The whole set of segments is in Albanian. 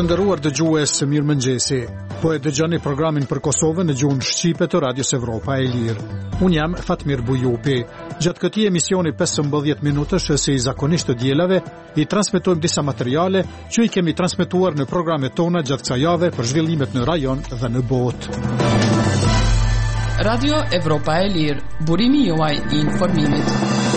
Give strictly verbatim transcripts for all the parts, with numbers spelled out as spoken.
Të nderuar dëgjues, mirëmëngjesi. Po e dëgjoni programin për Kosovën në gjuhën shqipe të Radios Evropa e Lirë. Unë jam Fatmir Bujupi. Gjatë këtij emisioni pesëmbëdhjetë minutësh si zakonisht të dielave, i transmetojmë disa materiale që i kemi transmetuar në programet tona gjatë kësaj jave për zhvillimet në rajon dhe në botë. Radio Evropa e Lirë, burimi juaj i informimit.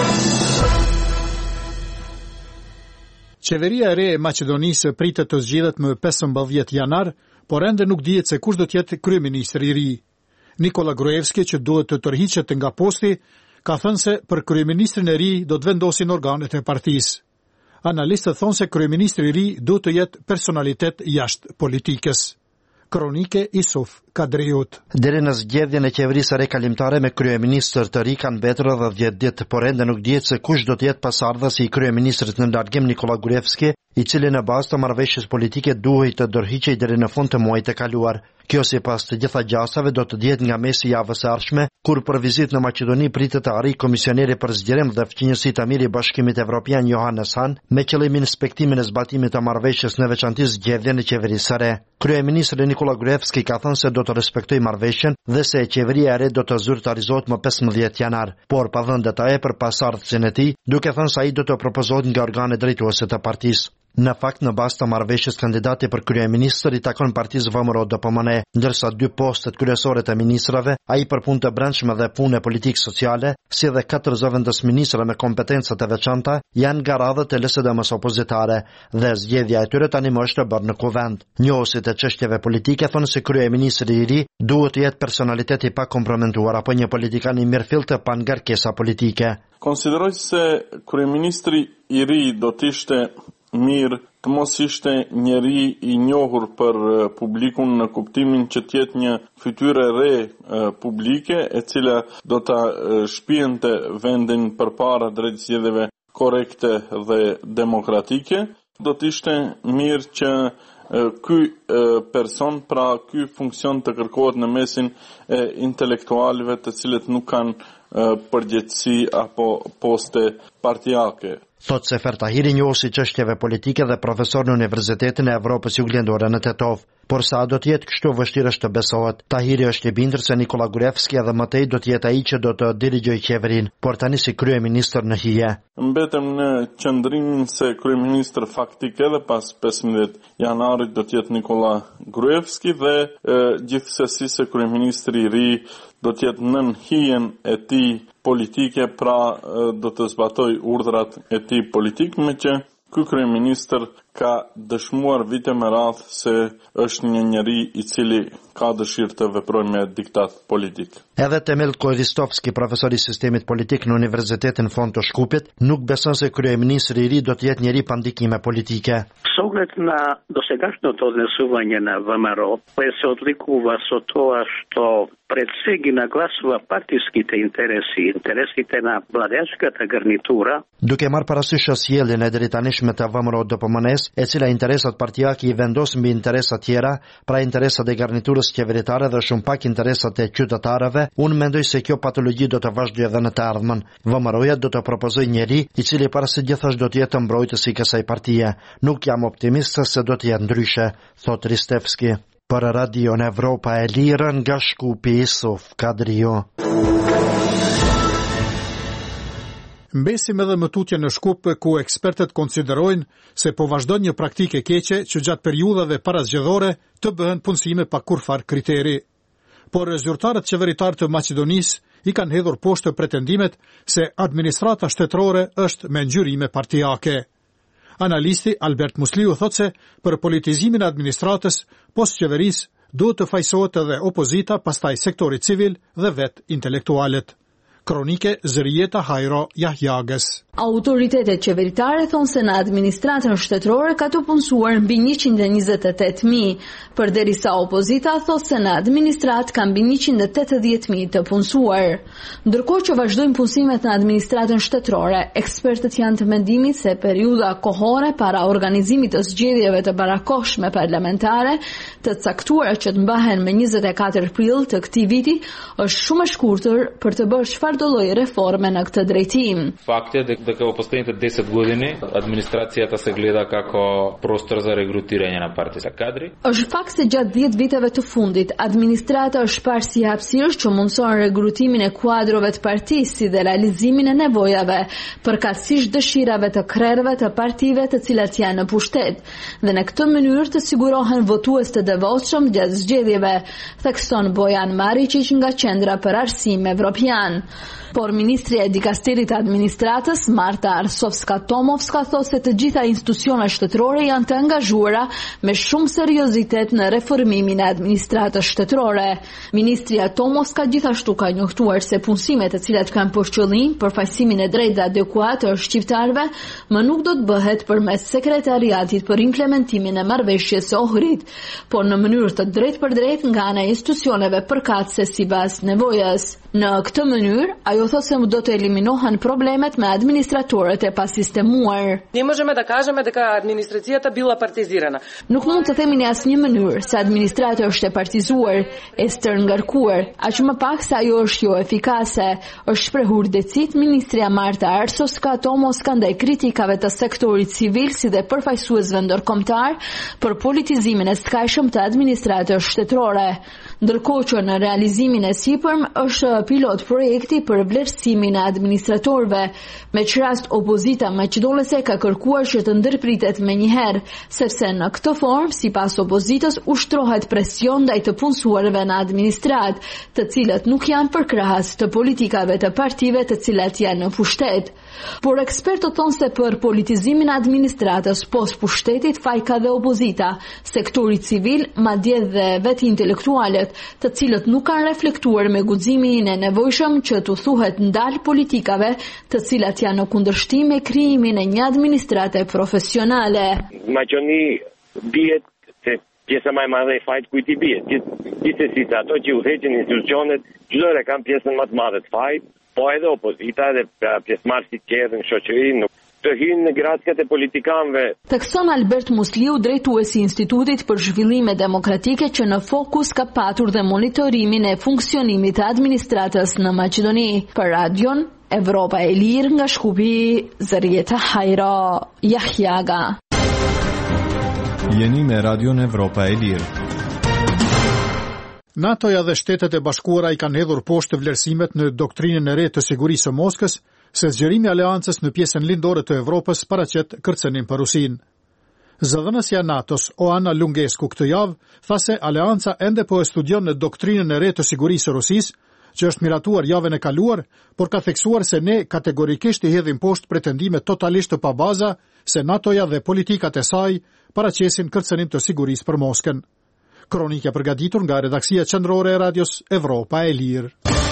Qeveria e re e Maqedonisë pritet të zgjidhet më pesëmbëdhjetë janar, por ende nuk dihet se kush do të jetë kryeministri i ri. Nikola Gruevski, që duhet të tërhiqet nga posti, ka thënë se për kryeministrin e ri do të vendosin organet e partisë. Analistët thonë se kryeministri i ri duhet të jetë personalitet jashtë politikës. Kronike Isuf Kadriut. Deri në zgjedhjen e qeverisë re kalimtare me kryeministër të ri kanë mbetur edhe dhjetë ditë, por ende nuk dihet se kush do të jetë pasardhësi i kryeministrit në largim Nikola Gruevski, i cili në bazë të marrëveshjes politike duhej të dorëhiqej deri në fund të muajit të kaluar. Kjo sipas të gjitha gjasave do të dihet nga mesi i javës së ardhshme, kur për vizitë në Maqedoni pritet të arrijë komisioneri për zgjerim dhe fqinjësi të mirë i Bashkimit Evropian Johannes Hahn me qëllimin inspektimin e zbatimit të marrëveshjes në veçantë zgjedhjen e qeverisë së re. Kryeministri Nikola Gruevski ka thënë se do të respektojë marrëveshjen dhe se qeveria e re do të zyrtarizohet më pesëmbëdhjetë janar, por pa dhënë detaje për pasardhësinë e tij, duke thënë se ai do të propozohet nga organet drejtuese të partisë. Në fakt, në bazë të marrëveshjes, kandidati për kryeministër i takon partisë V M R O D P M N, ndërsa dy postet kryesore të ministrave, ai për punë të brendshme dhe punë politikë sociale, si dhe katër zëvendësministra me kompetenca të veçanta, janë nga radhët e L S D M-s opozitare dhe zgjedhja e tyre tani më është bërë në kuvend. Njohësit e çështjeve politike thonë se kryeministri i ri duhet të jetë personalitet i pakomprometuar apo një politikan i mirëfill të pa ngarkesa politike. Konsideroj se kryeministri i ri do të ishte mirë të mos ishte njeri i njohur për publikun në kuptimin që tjetë një fytyrë re publike e cila do të shpijente vendin për para drejt zgjedhjeve korekte dhe demokratike. Do të ishte mirë që ky person, pra ky funksion të kërkohet në mesin e intelektualëve të cilët nuk kanë përgjegjësi apo poste partijake. Thot Sefer Tahiri, njohësi çështjeve politike dhe profesor në Universitetin e Evropës Juglendore në Tetov. Por sa do të jetë kështu vështirë është të besohet. Tahiri është i bindur se Nikola Gruevski edhe më tej do të jetë ai që do të dirigjojë qeverinë, por tani si kryeministër në hije. Mbetem në qëndrimin se kryeministër faktik edhe pas pesëmbëdhjetë janarit do të jetë Nikola Gruevski dhe e, gjithsesi se kryeministri i ri do të jetë nën hijen e tij politike, pra do të zbatoj urdhrat e tij politik, me që ky kryeministër ka dëshmuar vite me radhë se është një njeri i cili ka dëshirë të veprojë me diktat politik. Edhe Temel Koristovski, profesor i sistemit politik në Universitetin Fond të Shkupit, nuk beson se kryeministri i ri do të jetë njeri pa ndikime politike. С оглед на досегашното однесување на В М Р О, кое се одликува со тоа што пред се ги нагласува партиските интереси, интересите на владеачката гарнитура. Duke marrë parasysh sjelljen e drejtanishme të V M R O D P M N-s, e cila interesat partijake i vendos mbi interesa tjera, pra interesat e garniturës qeveritare dhe shumë pak interesat e qytetarëve, unë mendoj se kjo patologji do të vazhdojë edhe në të ardhmen. V M R O-ja do të propozojë njeri i cili para së gjithash do të jetë mbrojtës i kësaj partie. Nuk jam optimist se do të jetë ndryshe, thot Ristevski. Për Radio në Evropa e Lirë nga Shkupi Isuf Kadriu. Mbesim edhe më tutje në Shkup, ku ekspertët konsiderojnë se po vazhdon një praktike keqe që gjatë periudhave parazgjedhore të bëhen punësime pa kurfar kriteri. Por zyrtarët qeveritar të Maqedonisë i kanë hedhur poshtë pretendimet se administrata shtetërore është me ngjyrime partijake. Analisti Albert Musliu thotë se për politizimin e administratës post qeverisë duhet të fajsohet edhe opozita, pastaj sektori civil dhe vetë intelektualet. Kronike Zërieta Hajro Jahjagës. Autoritetet qeveritare thonë se në administratën shtetërore ka të punësuar mbi njëqind e njëzet e tetë mijë, përderisa opozita thotë se në administrat ka mbi njëqind e tetëdhjetë mijë të punësuar. Ndërkohë që vazhdojnë punësimet në administratën shtetërore, ekspertët janë të mendimit se periudha kohore para organizimit të zgjedhjeve të barakohshme parlamentare të caktuara që të mbahen me njëzet e katër prill të këtij viti është shumë e shkurtër për të bërë çfarë çdo lloj reforme në këtë drejtim. Факт е дека во последните десет години администрацијата се гледа како простор за регрутирање на партиски кадри. Është fakt se gjatë dhjetë viteve të fundit, administrata është parë si hapësirë që mundson regrutimin e kuadrove të partisë si dhe realizimin e nevojave, përkatësisht dëshirave të krerëve të partive të cilat janë në pushtet, dhe në këtë mënyrë të sigurohen votues të devotshëm gjatë zgjedhjeve, thekson Bojan Maričić nga Qendra për Arsim Evropian. Por ministri e dikasterit të administratës, Marta Arsovska-Tomovska, thotë se të gjitha institucionet shtetërore janë të angazhuara me shumë seriozitet në reformimin e administratës shtetërore. Ministria Tomovska gjithashtu ka njohtuar se punësimet të cilat kanë për qëllim përfaqësimin e drejtë dhe adekuat të shqiptarëve më nuk do të bëhet përmes sekretariatit për implementimin e marrëveshjes së Ohrid, por në mënyrë të drejtë për drejtë nga ana e institucioneve përkatëse sipas nevojës. Në këtë mënyrë, ajo thotë se do të eliminohen problemet me administratorët e pasistemuar. Не можеме да кажеме дека администрацијата била партизирана. Nuk mund të themi në asnjë mënyrë se administrata është e partizuar, e stërngarkuar, aq më pak se ajo është jo efikase, është shprehur decit ministria Marta Arsovska-Tomovska ndaj kritikave të sektorit civil si dhe përfaqësuesve ndërkombëtar për politizimin e skajshëm të administratës shtetërore. Ndërkohë që në realizimin e sipërm është pilot projekti për vlerësimin e administratorëve, me që rast opozita maqedonese ka kërkuar që të ndërpritet menjëherë, sepse në këtë formë, sipas opozitës, ushtrohet presion ndaj të punësuarve në administrat, të cilët nuk janë përkrahas të politikave të partive të cilat janë në pushtet. Por ekspertët thonë se për politizimin e administratës pos pushtetit faj ka dhe opozita, sektori civil, madje dhe vetë intelektualet, të cilët nuk kanë reflektuar me guximin e nevojshëm që të thuhet ndal politikave të cilat janë në kundërshtim me krijimin e një administrate profesionale. Maqoni bietë se pjesa më e madhe e fajit kujt i bie. Gjithsesi ato që udhëheqin institucionet, çdo herë kanë pjesën më të madhe të fajit, po edhe opozita dhe pjesëmarrësit tjerë në shoqëri nuk të hynë në graciat e politikanëve. Thekson Albert Musliu, drejtuesi i Institutit për Zhvillime Demokratike, që në fokus ka patur dhe monitorimin e funksionimit të administratës në Maqedoni. Për Radion Evropa e Lirë nga Shkupi, Zërieta Hajra, Jahjaga. Jeni me Radion Evropa e Lirë. NATO-ja dhe Shtetet e Bashkuara i kanë hedhur poshtë vlerësimet në doktrinën e re të sigurisë së Moskës, se zgjerimi i aleancës në pjesën lindore të Evropës paraqet kërcënim për Rusinë. Zëdhënësja e NATO-s, Oana Lungescu, këtë javë tha se aleanca ende po e studion në doktrinën e re të sigurisë së Rusisë, që është miratuar javën e kaluar, por ka theksuar se ne kategorikisht i hedhim poshtë pretendime totalisht të pabaza se NATO-ja dhe politikat e saj paraqesin kërcënim të sigurisë për Moskën. Kronika përgatitur nga redaksia qendrore e Radios Evropa e Lirë.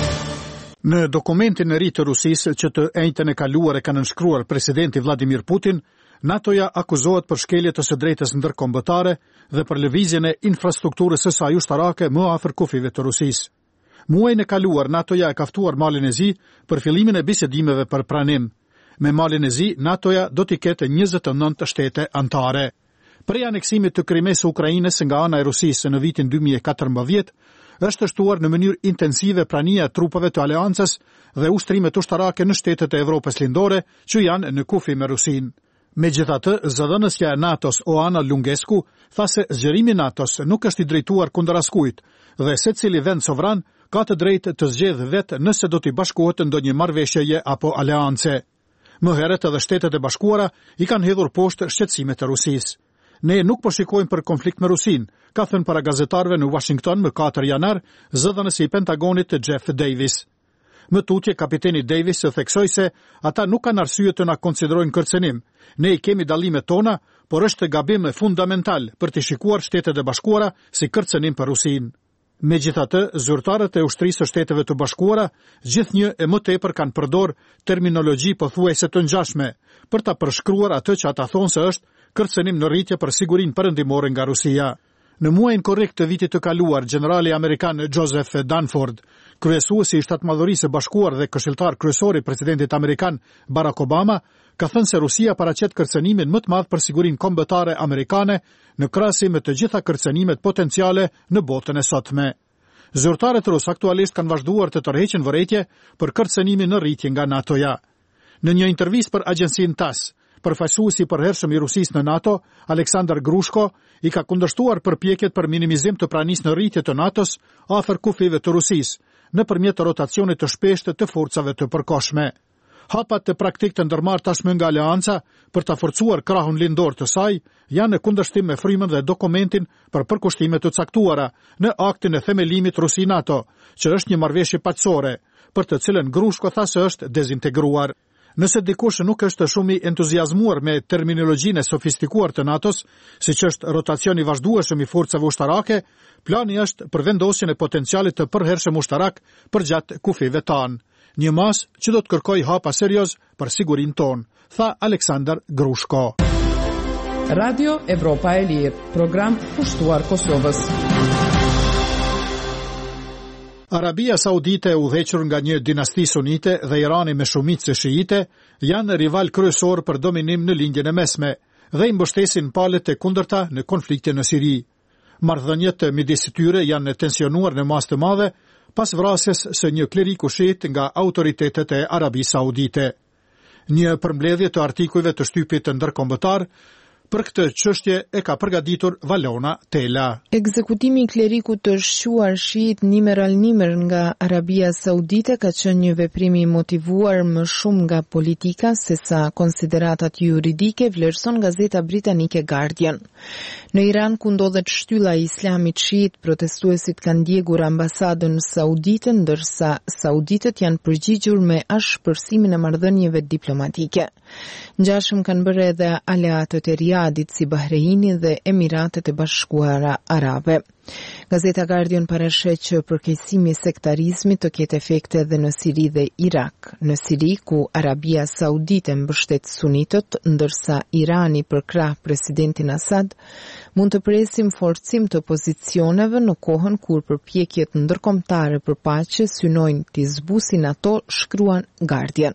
Në dokumentin e ri të Rusisë që të enjtën e kaluar e kanë nënshkruar presidenti Vladimir Putin, NATO-ja akuzohet për shkelje të së drejtës ndërkombëtare dhe për lëvizjen e infrastrukturës së saj ushtarake më afër kufive të Rusisë. Muajin e kaluar NATO-ja e ka ftuar Malin e Zi për fillimin e bisedimeve për pranim. Me Malin e Zi, NATO-ja do t'i ketë njëzet e nëntë shtete antare. Prej aneksimit të Krimes së Ukrainës nga ana e Rusisë në vitin dy mijë e katërmbëdhjetë, është shtuar në mënyrë intensive prania e trupave të aleancës dhe ushtrimet ushtarake në shtetet e Evropës lindore që janë në kufi me Rusinë. Megjithatë, zëdhënësja e NATO-s Oana Lungescu tha se zgjerimi i NATO-s nuk është i drejtuar kundër askujt dhe secili vend sovran ka të drejtë të zgjedhë vetë nëse do t'i bashkohet ndonjë marrëveshjeje apo aleance. Më herët edhe Shtetet e Bashkuara i kanë hedhur poshtë shqetësimet e Rusisë. Ne nuk po shikojmë për konflikt me Rusinë, ka thënë para gazetarëve në Washington më katër janar zëdhënësi i Pentagonit Jeff Davis. Më tutje, kapiteni Davis theksoi se ata nuk kanë arsye të na konsiderojnë kërcënim. Ne i kemi dallimet tona, por është gabim fundamental për të shikuar Shtetet e Bashkuara si kërcënim për Rusinë. Megjithatë, zyrtarët e ushtrisë së Shteteve të Bashkuara gjithnjë e më tepër kanë përdor terminologji pothuajse të ngjashme për ta përshkruar atë që ata thonë se është kërcënim në rritje për sigurinë perëndimore nga Rusia. Në muajin korrekt të vitit të kaluar, generali amerikan Joseph Dunford, kryesuesi i Shtatmadhërisë së Bashkuar dhe këshilltar kryesor i presidentit amerikan Barack Obama, ka thënë se Rusia paraqet kërcënimin më të madh për sigurinë kombëtare amerikane në krahasim me të gjitha kërcënimet potenciale në botën e sotme. Zyrtarët rus aktualisht kanë vazhduar të tërheqin vërejtje për kërcënimin në rritje nga NATO-ja. Në një intervistë për agjensinë T A S, përfaqësuesi i përhershëm i Rusisë në NATO, Aleksandar Grushko, i ka kundërshtuar përpjekjet për minimizim të pranisë në rritje të NATO-s afër kufive të Rusisë, nëpërmjet rotacionit të shpeshtë të forcave të përkohshme. Hapat të praktik të ndërmarrë tashmë nga Aleanca për ta forcuar krahun lindor të saj janë në kundërshtim me frymën dhe dokumentin për përkushtime të caktuara në aktin e themelimit Rusi-NATO, që është një marrëveshje paqësore, për të cilën Grushko tha se është dezintegruar. Nëse dikush nuk është shumë i entuziazmuar me terminologjinë e sofistikuar të NATO-s, siç është rotacioni vazhdueshëm i forcave ushtarake, plani është për vendosjen e potencialit të përhershëm ushtarak përgjatë kufive tanë. Një mas që do të kërkoj hapa serioz për sigurinë tonë, tha Aleksandar Grushko. Radio Evropa e Lirë, program pushtuar Kosovës. Arabia Saudite, udhëhequr nga një dinasti sunite, dhe Irani me shumicë shiite janë rival kryesor për dominim në lindjen e mesme dhe i mbështesin palët e kundërta në konfliktin në Siri. Marrëdhëniet midis tyre janë tensionuar në masë të madhe pas vrasjes së një kleriku shiit nga autoritetet e Arabisë Saudite. Një përmbledhje të artikujve të shtypit të ndërkombëtar për këtë çështje e ka përgatitur Valona Tela. Ekzekutimi i klerikut të shquar shiit Nimer al-Nimer nga Arabia Saudite ka qenë një veprim i motivuar më shumë nga politika se sa konsideratat juridike, vlerëson gazeta britanike Guardian. Në Iran, ku ndodhet shtylla e Islamit shiit, protestuesit kanë ndjekur ambasadën saudite, ndërsa sauditët janë përgjigjur me ashpërsimin e marrëdhënieve diplomatike. Ngjashëm kanë bërë edhe aleatët e Riyadit si Bahreini dhe Emiratet e Bashkuara Arabe. Gazeta Guardian parashet që përkeqësimi i sektarizmit të ketë efekte edhe në Siri dhe Irak. Në Siri, ku Arabia Saudite mbështet sunitët, ndërsa Irani përkrah presidentin Assad, mund të presim forcim të pozicioneve në kohën kur përpjekjet ndërkombëtare për paqe synojnë të zbusin ato, shkruan Guardian.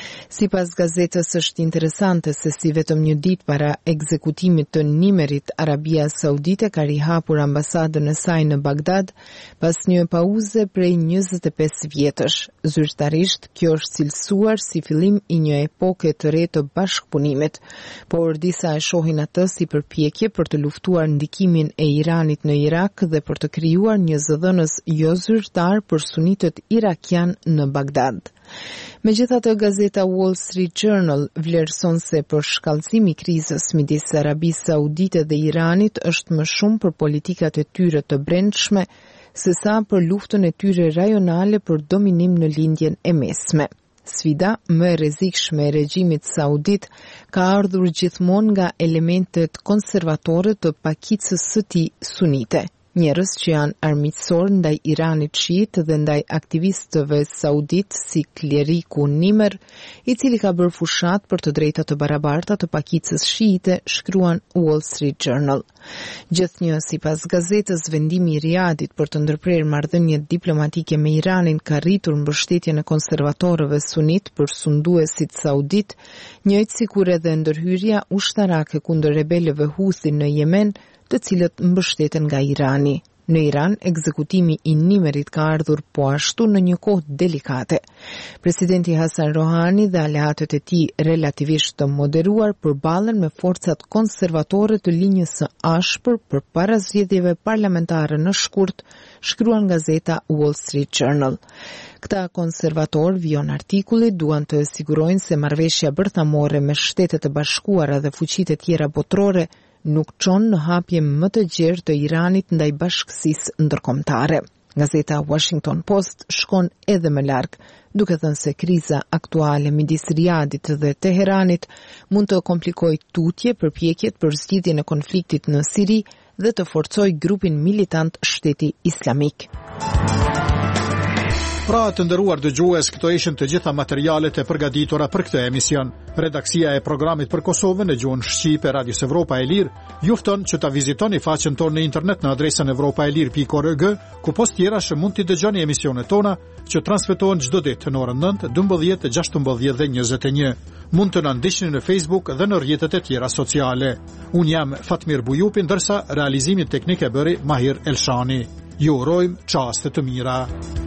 Sipas gazetës, është interesante se si vetëm një ditë para ekzekutimit të Nimerit, Arabia Saudite ka rihapur ambasadën e saj në Bagdad pas një pauze prej njëzet e pesë vjetësh. Zyrtarisht, kjo është cilësuar si fillim i një epoke të re të bashkëpunimit, por disa e shohin atë si përpjekje për të luftuar ndikimin e Iranit në Irak dhe për të krijuar një zëdhënës jo zyrtar për sunitët irakian në Bagdad. Megjithatë, gazeta Wall Street Journal vlerëson se për shkallëzimi i krizës midis Arabisë Saudite dhe Iranit është më shumë për politikat e tyre të brendshme se sa për luftën e tyre rajonale për dominim në lindjen e mesme. Sfida më e rrezikshme e regjimit saudit ka ardhur gjithmonë nga elementet konservatore të pakicës së tij sunite. Njerëz që janë armiqësor ndaj Iranit shiit dhe ndaj aktivistëve saudit si kleriku Nimer, i cili ka bërë fushat për të drejtat të barabarta të pakicës shiite, shkruan Wall Street Journal. Gjithnjë, sipas gazetës, vendimi i Riyadit për të ndërprerë marrëdhënie diplomatike me Iranin ka rritur mbështetjen e konservatorëve sunit për sunduesit saudit, njëjtë sikur edhe ndërhyrja ushtarake kundër rebelëve Houthi në Yemen, të cilët mbështeten nga Irani. Në Iran, ekzekutimi i Nimerit ka ardhur po ashtu në një kohë delikate. Presidenti Hasan Rohani dhe aleatët e tij relativisht të moderuar përballen me forcat konservatore të linjës së ashpër përpara zgjedhjeve parlamentare në shkurt, shkruan gazeta Wall Street Journal. Këta konservator, vijon artikulli, duan të sigurojnë se marrëveshja bërthamore me Shtetet e Bashkuara dhe fuqitë e tjera botërore nuk çon në hapje më të gjerë të Iranit ndaj bashkësisë ndërkombëtare. Gazeta Washington Post shkon edhe më larg, duke thënë se kriza aktuale midis Riyadit dhe Teheranit mund të komplikojë tutje përpjekjet për zgjidhjen e konfliktit në Siri dhe të forcojë grupin militant Shteti Islamik. Pra të nderuar dëgjues, këto ishin të gjitha materialet e përgatitura për këtë emision. Redaksia e programit për Kosovën në gjuhën shqipe Radios Evropa e Lirë ju fton që ta vizitoni faqen tonë në internet në adresën evropaelir pikë org, ku post tjera që mund t'i dëgjoni emisionet tona që transmetohen çdo ditë në orën nëntë, dymbëdhjetë, gjashtëmbëdhjetë dhe njëzet e një. Mund të na ndiqni në Facebook dhe në rrjetet e tjera sociale. Unë jam Fatmir Bujupi, ndërsa realizimin teknik e bëri Mahir Elshani. Ju urojmë çaste të mira.